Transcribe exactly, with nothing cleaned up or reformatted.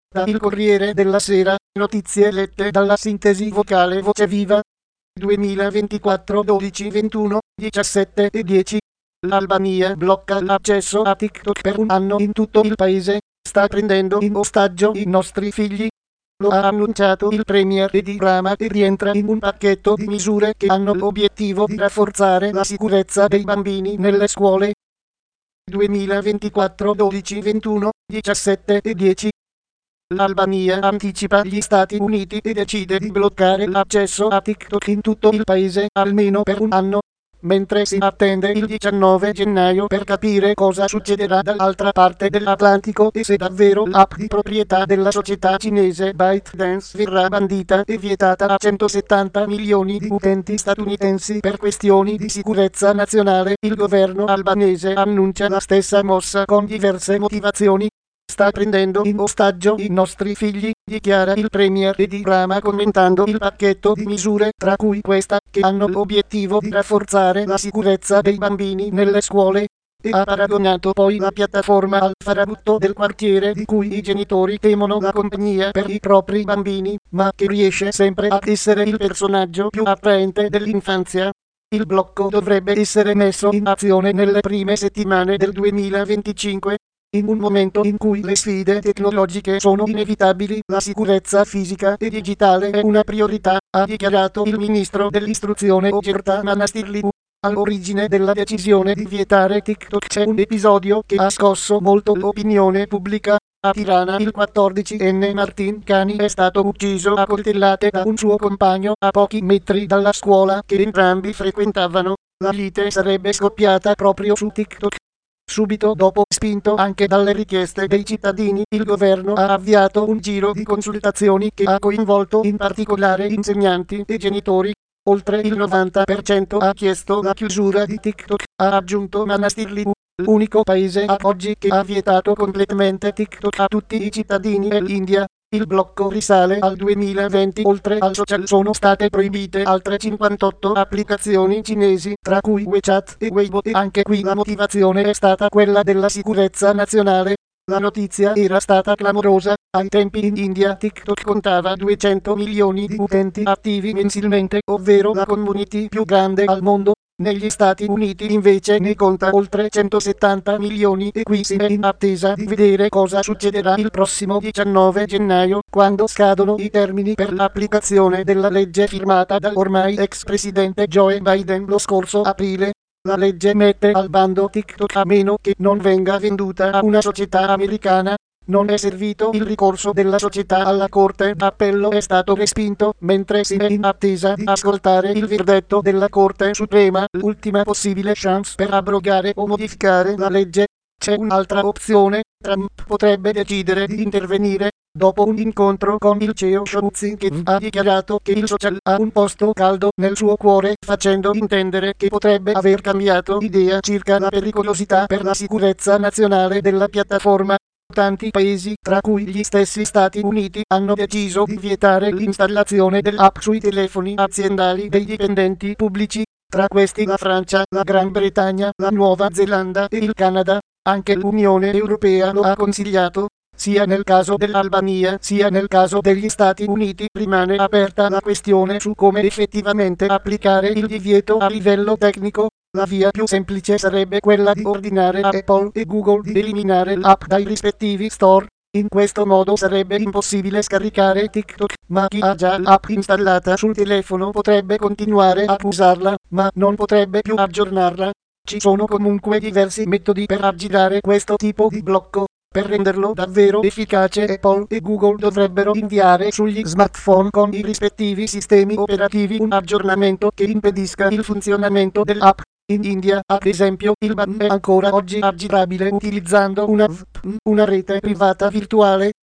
Da Il Corriere della Sera, notizie lette dalla sintesi vocale Voce Viva. duemilaventiquattro dodici ventuno diciassette e dieci. L'Albania blocca l'accesso a TikTok per un anno in tutto il paese, sta prendendo in ostaggio i nostri figli. Lo ha annunciato il premier Edi Rama e rientra in un pacchetto di misure che hanno l'obiettivo di rafforzare la sicurezza dei bambini nelle scuole. duemilaventiquattro dodici ventuno diciassette e dieci. L'Albania anticipa gli Stati Uniti e decide di bloccare l'accesso a TikTok in tutto il paese almeno per un anno, mentre si attende il diciannove gennaio per capire cosa succederà dall'altra parte dell'Atlantico e se davvero l'app di proprietà della società cinese ByteDance verrà bandita e vietata a centosettanta milioni di utenti statunitensi per questioni di sicurezza nazionale. Il governo albanese annuncia la stessa mossa con diverse motivazioni. Sta prendendo in ostaggio i nostri figli, dichiara il premier Edi Rama commentando il pacchetto di misure, tra cui questa, che hanno l'obiettivo di rafforzare la sicurezza dei bambini nelle scuole, e ha paragonato poi la piattaforma al farabutto del quartiere di cui i genitori temono la compagnia per i propri bambini, ma che riesce sempre ad essere il personaggio più attraente dell'infanzia. Il blocco dovrebbe essere messo in azione nelle prime settimane del duemilaventicinque. In un momento in cui le sfide tecnologiche sono inevitabili, la sicurezza fisica e digitale è una priorità, ha dichiarato il ministro dell'istruzione Ogerta Manastirliu. All'origine della decisione di vietare TikTok c'è un episodio che ha scosso molto l'opinione pubblica. A Tirana il quattordicenne Martin Cani è stato ucciso a coltellate da un suo compagno a pochi metri dalla scuola che entrambi frequentavano. La lite sarebbe scoppiata proprio su TikTok. Subito dopo, spinto anche dalle richieste dei cittadini, il governo ha avviato un giro di consultazioni che ha coinvolto in particolare insegnanti e genitori. Oltre il novanta per cento ha chiesto la chiusura di TikTok, ha aggiunto Manastirliu. L'unico paese ad oggi che ha vietato completamente TikTok a tutti i cittadini è l'India. Il blocco risale al duemilaventi. Oltre al social sono state proibite altre cinquantotto applicazioni cinesi, tra cui WeChat e Weibo, e anche qui la motivazione è stata quella della sicurezza nazionale. La notizia era stata clamorosa. Ai tempi in India TikTok contava duecento milioni di utenti attivi mensilmente, ovvero la community più grande al mondo. Negli Stati Uniti invece ne conta oltre centosettanta milioni e qui si è in attesa di vedere cosa succederà il prossimo diciannove gennaio, quando scadono i termini per l'applicazione della legge firmata dall'ormai ex presidente Joe Biden lo scorso aprile. La legge mette al bando TikTok a meno che non venga venduta a una società americana. Non è servito il ricorso della società alla Corte d'Appello, è stato respinto, mentre si è in attesa di ascoltare il verdetto della Corte Suprema, l'ultima possibile chance per abrogare o modificare la legge. C'è un'altra opzione: Trump potrebbe decidere di intervenire. Dopo un incontro con il C E O Shouzi, che ha dichiarato che il social ha un posto caldo nel suo cuore, facendo intendere che potrebbe aver cambiato idea circa la pericolosità per la sicurezza nazionale della piattaforma. Tanti paesi, tra cui gli stessi Stati Uniti, hanno deciso di vietare l'installazione dell'app sui telefoni aziendali dei dipendenti pubblici. Tra questi la Francia, la Gran Bretagna, la Nuova Zelanda e il Canada. Anche l'Unione Europea lo ha consigliato. Sia nel caso dell'Albania sia nel caso degli Stati Uniti rimane aperta la questione su come effettivamente applicare il divieto a livello tecnico. La via più semplice sarebbe quella di ordinare a Apple e Google di eliminare l'app dai rispettivi store. In questo modo sarebbe impossibile scaricare TikTok, ma chi ha già l'app installata sul telefono potrebbe continuare a usarla, ma non potrebbe più aggiornarla. Ci sono comunque diversi metodi per aggirare questo tipo di blocco. Per renderlo davvero efficace, Apple e Google dovrebbero inviare sugli smartphone con i rispettivi sistemi operativi un aggiornamento che impedisca il funzionamento dell'app. In India, ad esempio, il ban è ancora oggi aggirabile utilizzando una V P N, una rete privata virtuale.